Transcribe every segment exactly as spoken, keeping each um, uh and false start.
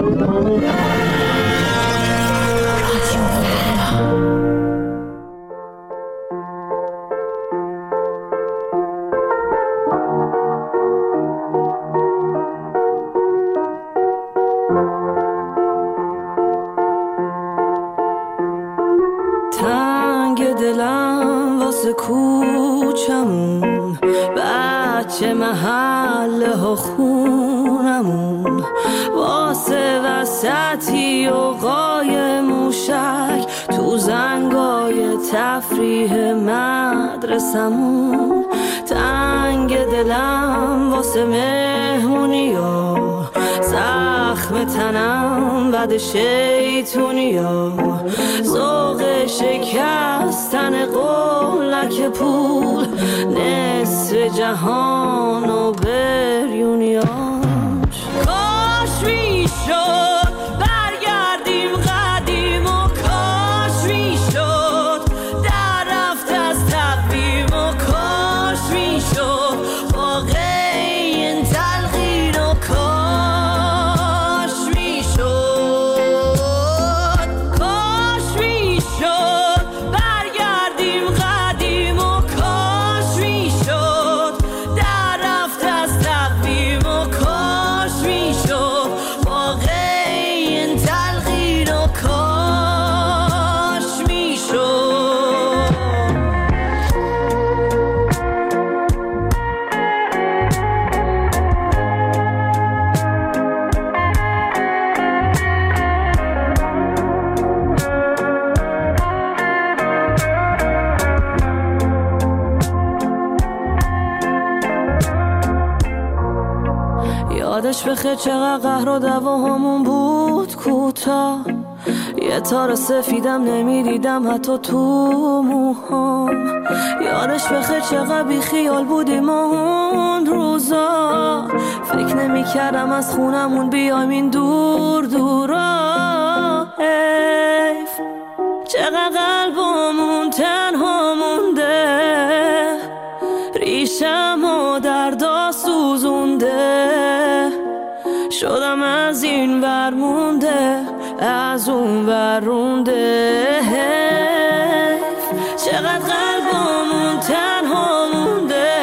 تنگ دلم واسه کوچمون، بچه محله ها خونمون، واسه وسطی و قای موشک تو زنگای تفریح مدرسمون. تنگ دلم واسه مهمونی و زخم تنم بعد شیطونی و ذوق شکستن قولک پول، نصف جهان و بریونیاش. کاش میشد برگردیم قدیم و کاش میشد در رفت از تقویم و کاش میشد واقع این تلقین و کاش میشد. کاش میشد برگردیم قدیم و کاش میشد در رفت از تقویم و کاش میشد واقع این تلقین و کاش میشد. یادش بخیر چقدر قهر و دعواهامون بود کوتاه، یه تار سفیدم نمیدیدم حتی تو موهام. یادش بخیر چقدر بی خیال بودیم اون روزا، فکر نمیکردم از خونمون بیایم این دور دورا. حیف چقدر قلبمون تنها مونده، ریشمو دردا سوزونده، شدم از این ور مونده از اون ور رونده. حیف چقدر قلبمون تنها مونده،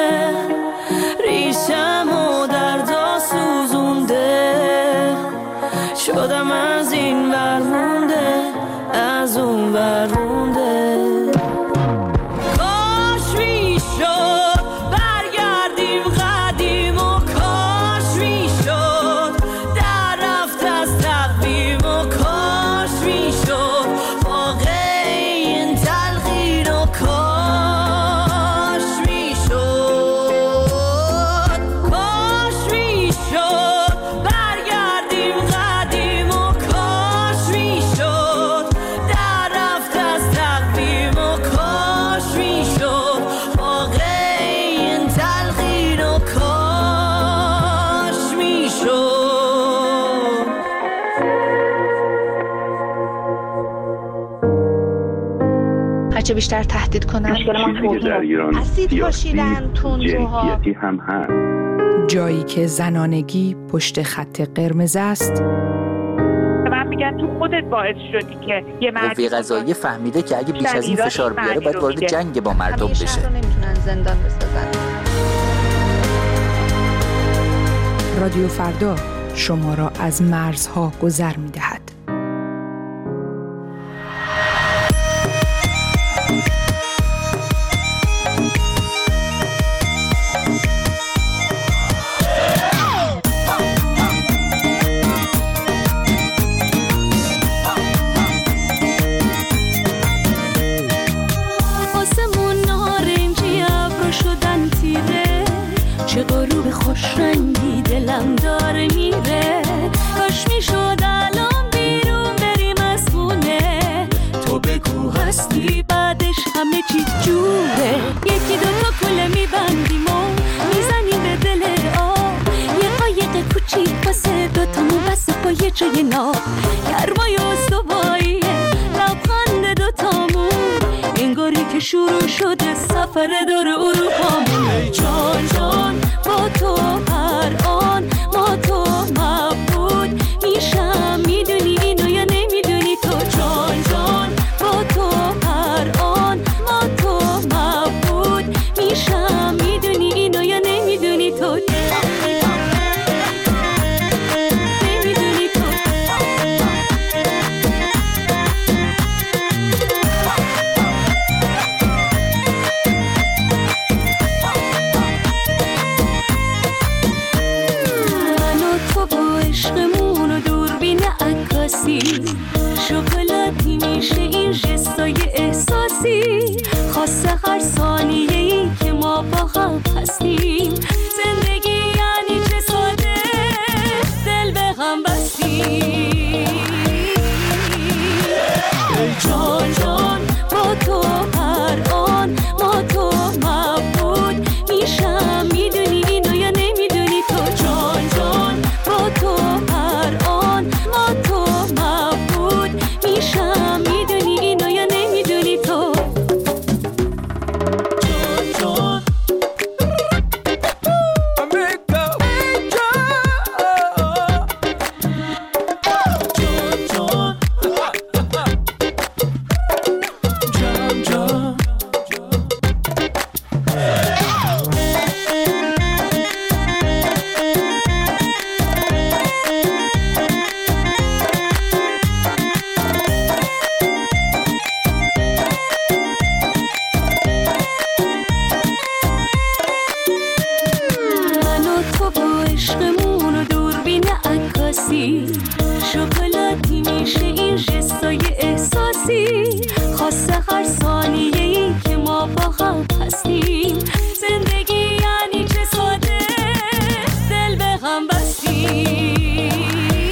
ریشمو دردا سوزونده، شدم از این ور مونده از اون ور رونده. کاش میشد برگردیم قدیم و کاش میشد در رفت از تقویم و کاش میشد واقع این تلقین و کاش میشد. کاش میشد برگردیم قدیم و کاش میشد در رفت از تقویم و کاش میشد واقع این تلقین و کاش میشد. هرچه بیشتر تهدید کنن چیزی که در ایران اسید پاشیدن تندروها جنسیتی هم هست. جایی که زنانگی پشت خط قرمز است، من میگن تو خودت باعث شدی که یه مرد قوه قضاییه فهمیده که اگه بیش از این فشار بیاره باید وارد جنگ با مردم بشه. همیشه رو نمیتونن زندان بسازن. رادیو فردا شما را از مرزها گذر می‌دهد. آسمون نارنجی ابرو شدن تیره، چه غروب خوش رنگی دلم داره میره. کاش میشد الان بیرون بریم از خونه، تو بگو هستی بعدش همه چی جوره. یکی دوتا کوله میبندیم و میزنیم به دل آب، یه قایق کوچیک واسه دوتامون بسه با یه جای ناب. گرمای استواییه لبخند دوتامون، انگاری که شروع شده سفر دور اروپامون. ای جان جان با تو هر آن ما تو مبود میشه هستی، شکلاتی میشه این جستای احساسی، خاصه هر ثانیه‌ای که ما با هم هستیم. زندگی یعنی چه ساده دل به غم بستیم. جان جان با تو هر آن ما تو مبود میشم، میدونی اینو یا نمیدونی تو؟ جان جان با تو هر آن ما تو مبود میشم، میدونی اینو یا نمیدونی تو؟ جان شکلاتی میشه این جستای احساسی، خاصه هر ثانیه‌ای که ما با هم هستیم. زندگی یعنی چه ساده دل به غم بستیم.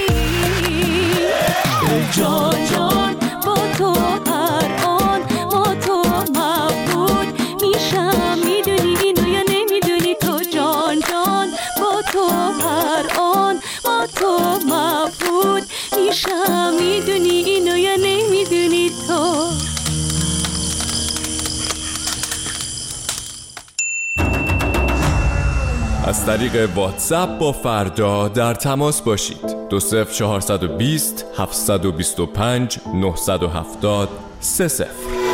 جان جان با تو هر آن ما تو مبود میشم، میدونی اینو یا نمیدونی تو؟ جان جان با تو هر آن ما تو مبود میشم، میدونی اینو یا نمیدونی تو؟ از طریق واتساپ با فردا در تماس باشید. دو صفر چهارصد و بیست هفتصد و بیست و پنج نهصد و هفتاد سه صفر.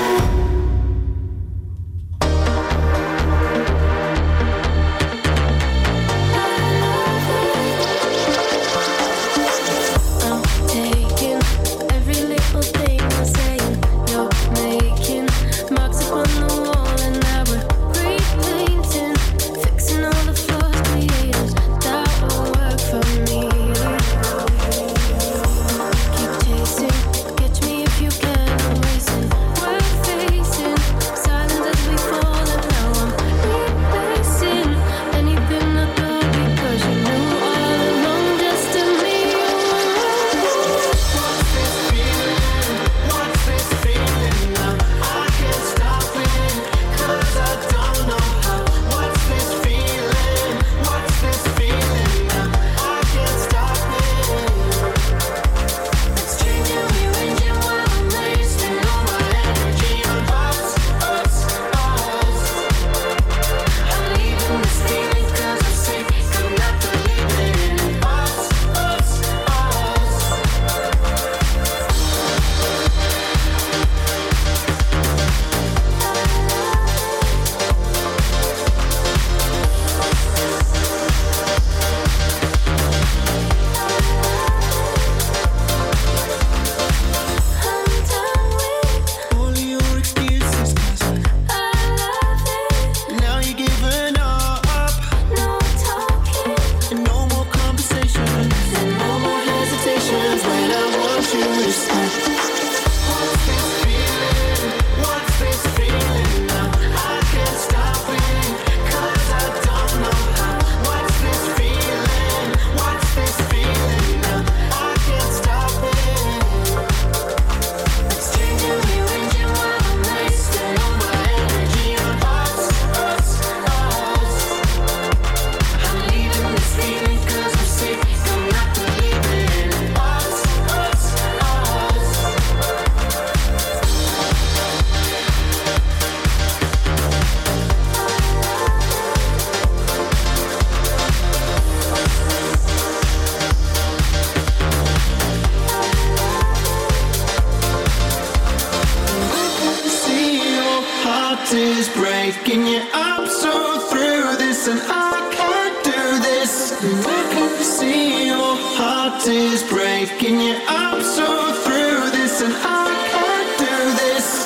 is breaking you up so through this, and I can't do this. I can see your heart is breaking you up so through this, and I can't do this.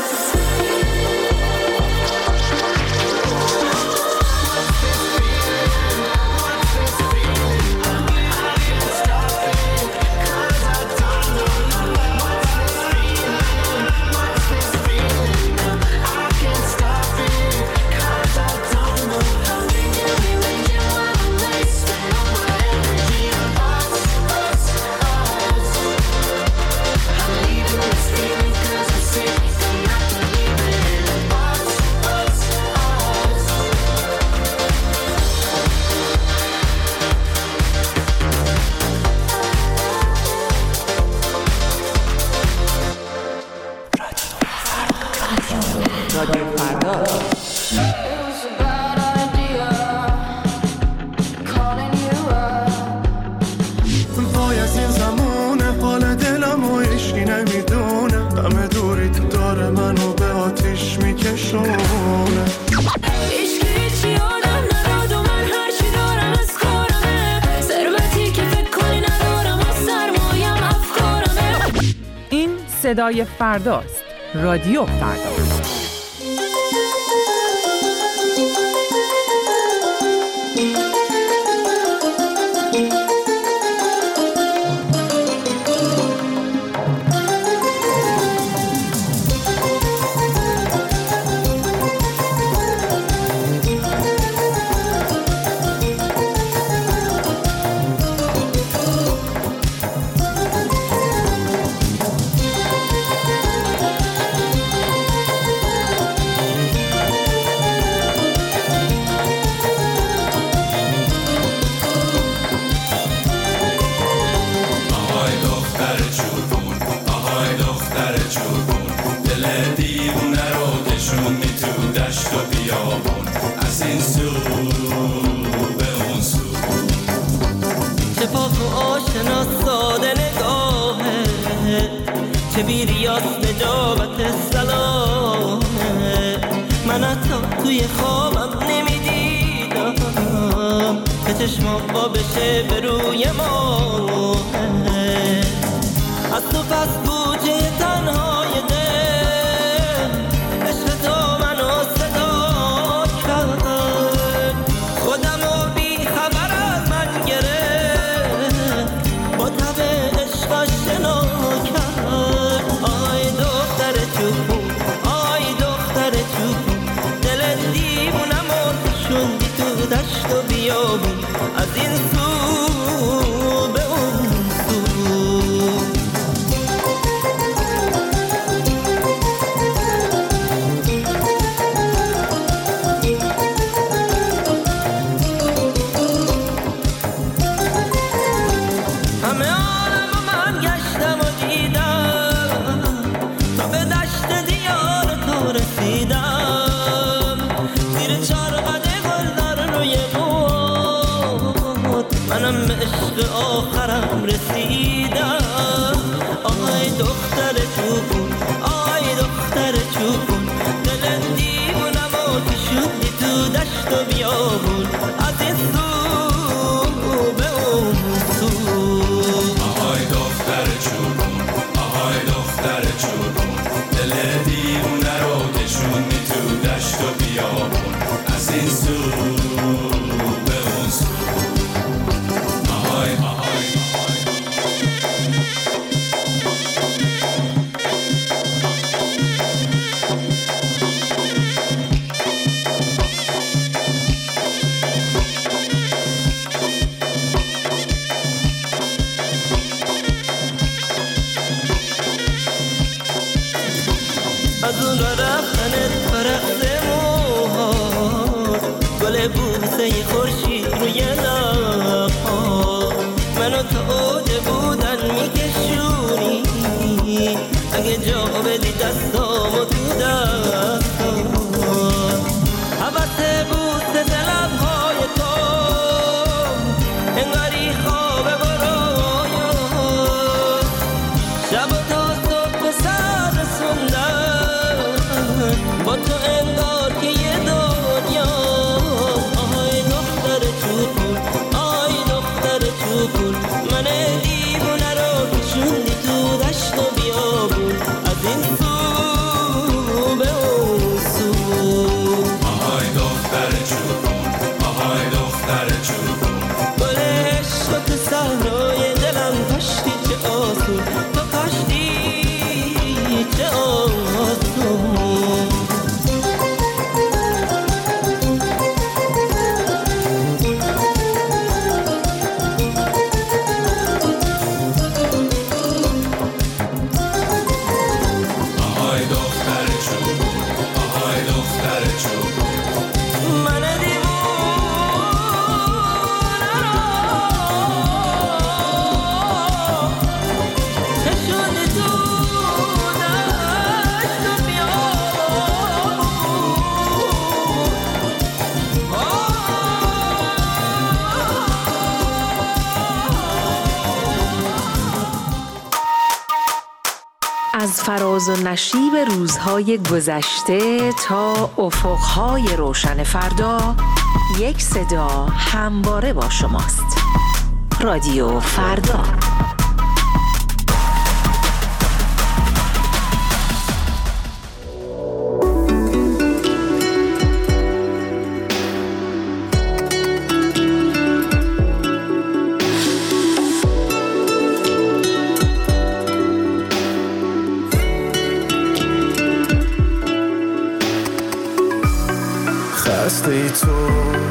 What's this feeling? What's this feeling? I can't stop it, 'cause I don't know how. نشونه. هیچ که هیچی آدم نداد و من هرچی دارم از کارمه، ثروتی که فکر کنی ندارم و سرمایم افکارمه. این صدای فرداست. رادیو فردا. چه بیریاز نجابت سلامه، من حتی توی خوابم نمیدیدم که چشمام با بشه به روی ماه. از تو پس بوجه تنهای دل عشق تو منو صدا کرد، خودم رو بی خبر از من گرفت، با تب عشقش شنا کرد. آی دختر چوبون، آی دختر چوبون، دل دیوونم رو کشوندی تو دشت و بیابون، از این سو به اون سو. همه عالم و من گشتم و دیدم تا به دشت دیار تو رسیدم، زیر چارقد گل در روی بود منم به عشق آخرم رسیدم. آی دختر چوبون، آی دختر چوبون، دل دیوونم و کشوندی تو دشت و بیابون، از این سو به اون سو. آهای دختر چوبون، آهای دختر چوبون، دل دیوونه رو کشوندی تو دشت و بیابون، از این سو به اون سو. آهای آهای از اون را رفتنت فرقت موها، گل بوسه خورشید روی لبها، منو تا اوج بودن میکشونی، اگه جا بدی دستامو تو دستام، حوث بوسه لبهای تو انگاری خواب برایا، شب و تا صبح سر رسوندن با تو انگار که یه دنیا. آهای دختر چوبون، آی دختر چوبون، من دیوونه رو کشوندی تو دشت و بیابون، از این سو به اون سو. آهای دختر چوبون، آهای دختر چوبون، گل عشق تو صحرای دلم کاشتی چه آسون، تو کاشتی چه آسون. آهای دختر چوبون، آهای دختر چوبون، من دیوونه رو از فراز و نشیب روزهای گذشته تا افقهای روشن فردا، یک صدا همواره با شماست. رادیو فردا. خسته ای تو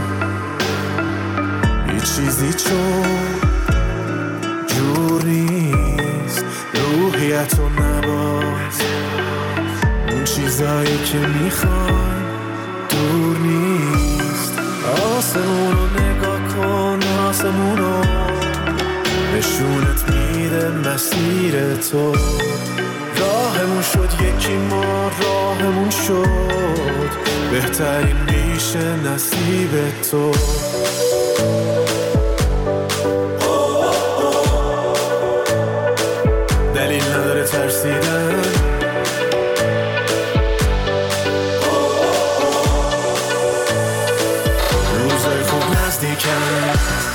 یه چیزی چون جور نیست، روحیتو نباز، اون چیزایی که میخوای دور نیست. آسمونو نگاه کن، آسمونو نشونت میده مسیر تو. راهمون شد یکی، ما راهمون شد بهترین میشه نصیب تو. دلیل نداره ترسیدن، روزای خوب نزدیکن.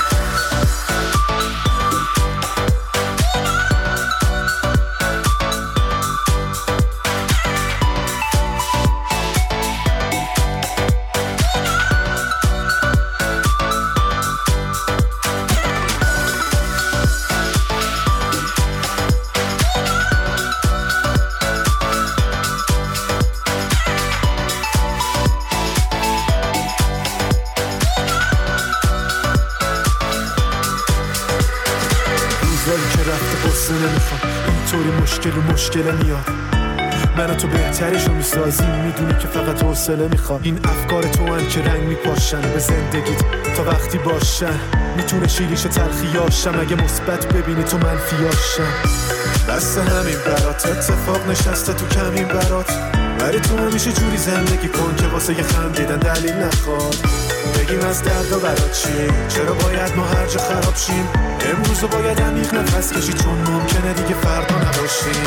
اینطوری مشکل و مشکل میاد، من و تو بهترشو میسازیم، میدونی که فقط حوصله میخواد. این افکار تو هم که رنگ میپاشن به زندگیت تا وقتی باشن، میتونه شیریش تلخیاشم اگه مثبت ببینی تو منفیاشم. بس همین برات اتفاق نشسته تو کمین برات، ولی تو همیشه جوری زندگی کن که واسه یه خندیدن دلیل نخواد. بگیم از درد و برات چی، چرا باید ما هر جا خراب شیم؟ امروز باید عمیق نفس کشی، چون ممکنه دیگه فردا نباشیم.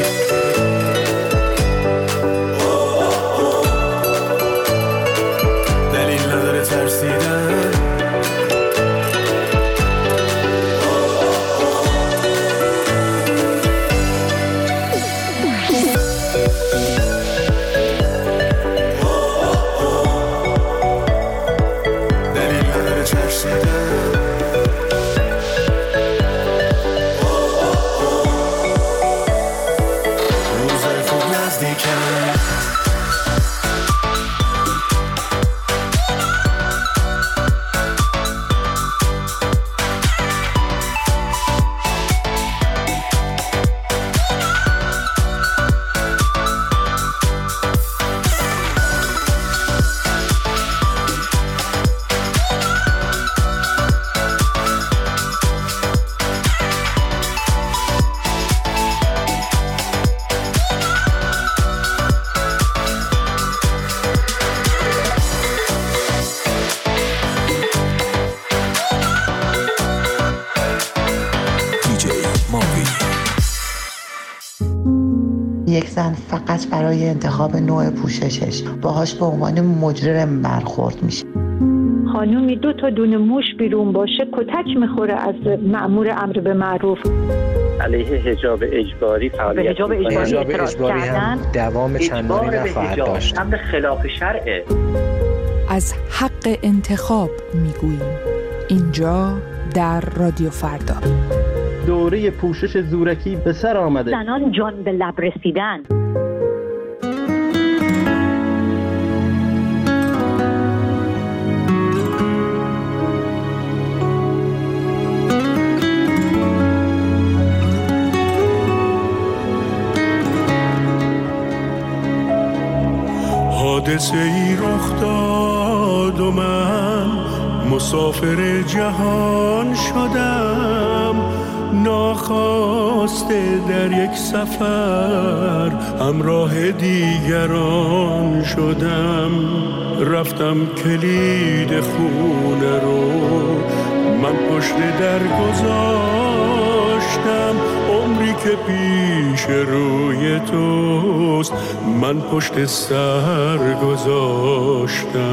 دلیل نداره ترسیدن، یک زن فقط برای انتخاب نوع پوششش باهاش به عنوان مجرم برخورد میشه. خانومی دو تا دونه موش بیرون باشه کتک میخوره از مأمور امر به معروف. علیه حجاب اجباری فعالیت حجاب اجباری اعتراض کردن، دوام چندانی نخواهد داشت. امر خلاف شرعه. از حق انتخاب میگوییم اینجا در رادیو فردا. دوره پوشش زورکی به سر آمده. زنان جان به لب رسیدن. حادثه ای رخ داد و من مسافر جهان شدم، ناخواسته در یک سفر همراه دیگران شدم. رفتم کلید خونه رو من پشت در گذاشتم، عمری که پیش روی توست من پشت سر گذاشتم.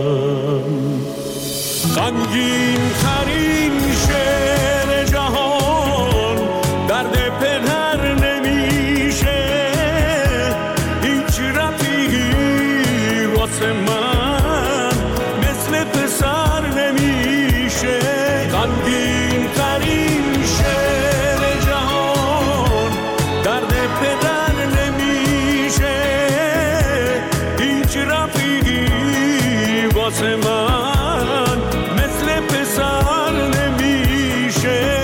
غمگین ترین شعر جهان درد پدر نمیشه، هیچ رفیقی واسه من مثل پسر نمیشه. غمگین ترین شعر جهان درد پدر نمیشه، هیچ رفیقی واسه من مثل پسر نمیشه.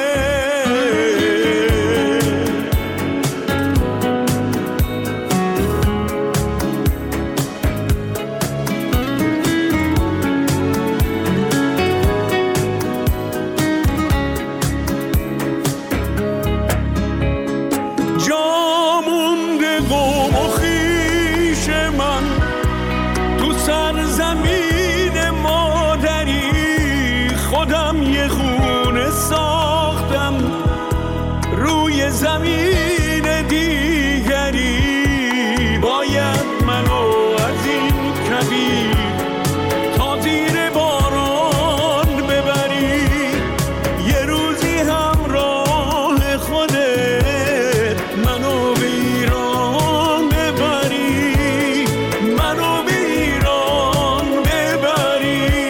زمین دیگری باید منو از این کویر تا زیر باران ببری، یه روزی همراه خودت منو به ایران ببری، منو به ایران ببری.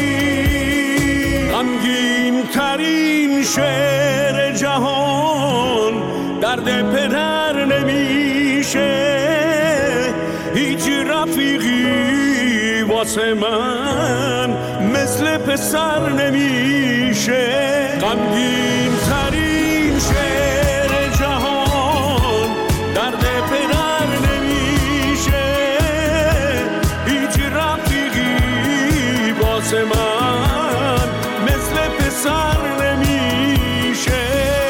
غمگین ترین شعر جهان درد پدر نمیشه، هیچ رفیقی واسه من مثل پسر نمیشه. غمگین ترین شعر جهان درد پدر نمیشه، هیچ رفیقی واسه من مثل پسر نمیشه.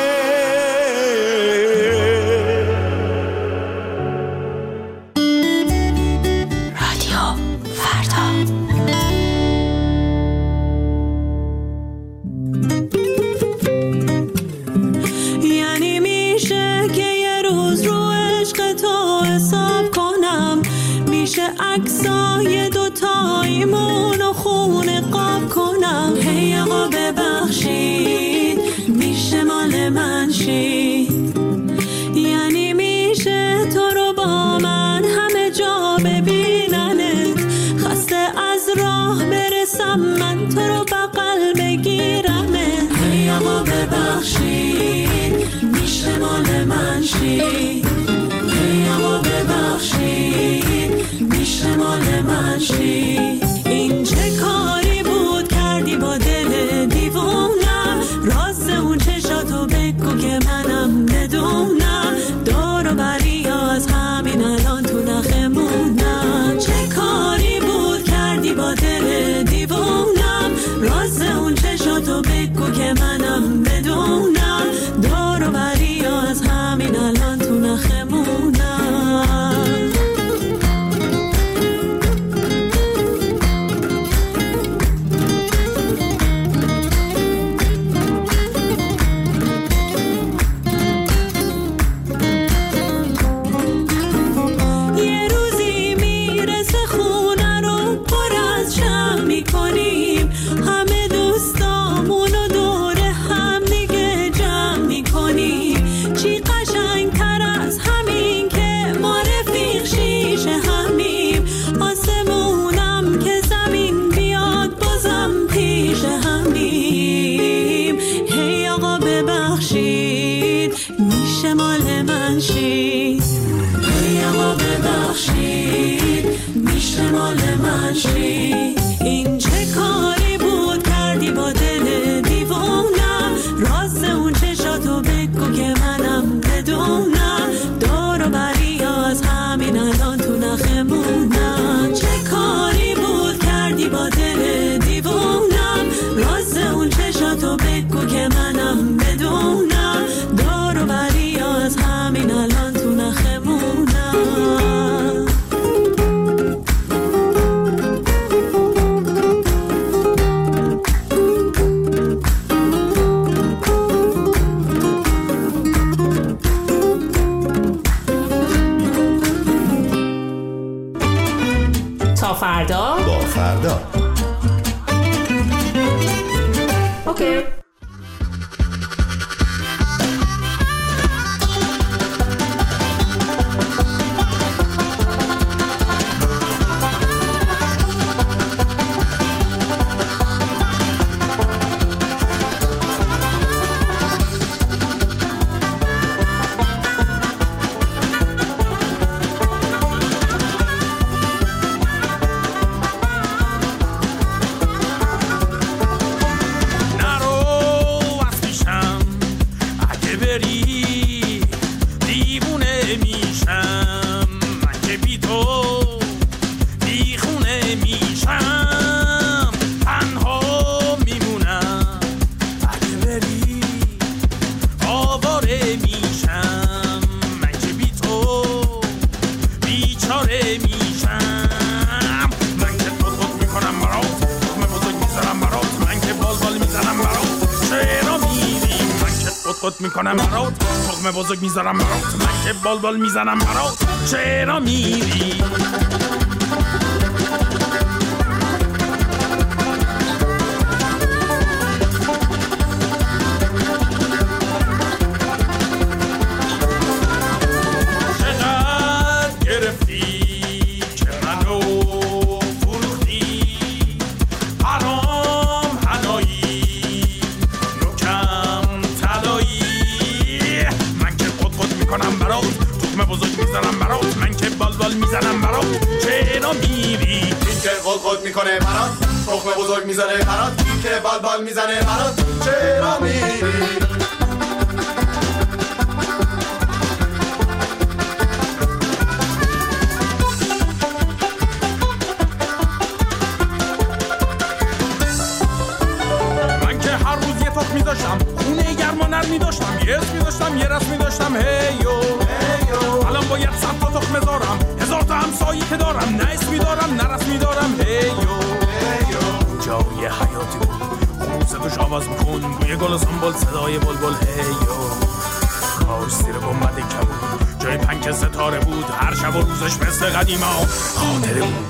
عکسای دوتاییمون و خونه قاب کنم. هی آقا ببخشید میشه مال من شید، یعنی میشه تو رو با من همه جا ببیننت، خسته از راه برسم من تو رو بغل بگیرمت. هی آقا ببخشید میشه مال من شید، هی آقا ببخشید میشه مال من شید. این چه کاری بود کردی با دل دیوونم، راست اون چشاتو بگو که منم بدونم، دور و بری از همین الان تو نخمونم. چه کاری بود کردی با دل دیوونم، راست اون چشاتو بگو که منم بدونم، دور و بری از همین الان تو نخمونم. این چه کاری بود کردی با دل دیوونم، راست اون چشاتو بگو که منم بدونم، دور و بری از همین الان تو نخمونم. چه کاری بود کردی با دل دیوونم، راست اون چشاتو بگو که منم بدونم، دور و بری از همین الان تو نخمونم. فردا با فردا. اوکی. میکنم برات تخم بزرگ میذارم برات من که بال بال میزنم برات چرا میری چقدر گرفتی که منو فروختی حرام حلایی نوکم تلایی کنم برات تخم بزرگ میزنم برات من که بال بال میزنم برات چرا میری این که قل قل میکنه برات تخم بزرگ میزنه برات این که بال بال میزنه برات چرا میری من که هر روز یه تخم میذاشتم خونه گرم و نرمی داشتم یه اسمی داشتم یه رسمی داشتم هیو هیو الان باید صد تا تخم بذارم هزار تا همسایی که دارم نه اسمی دارم نه رسمی دارم هیو هیو اونجا یه حیاتی بود خوب صداش آواز میکن بوی گل و سنبول صدای بلبل هیو کاش زیر گنبد کبود جای پنک ستاره بود هر شب و روزش مثل قدیما خاطره بود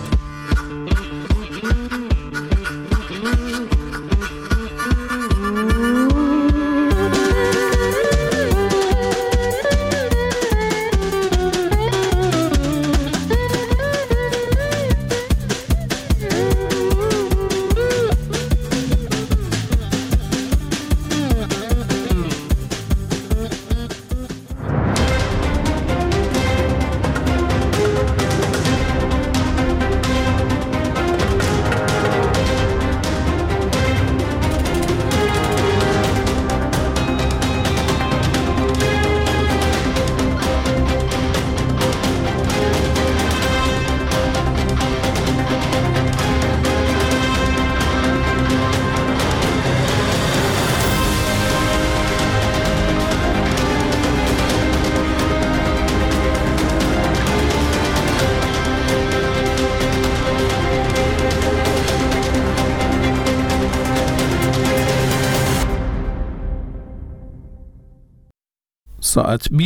ساعت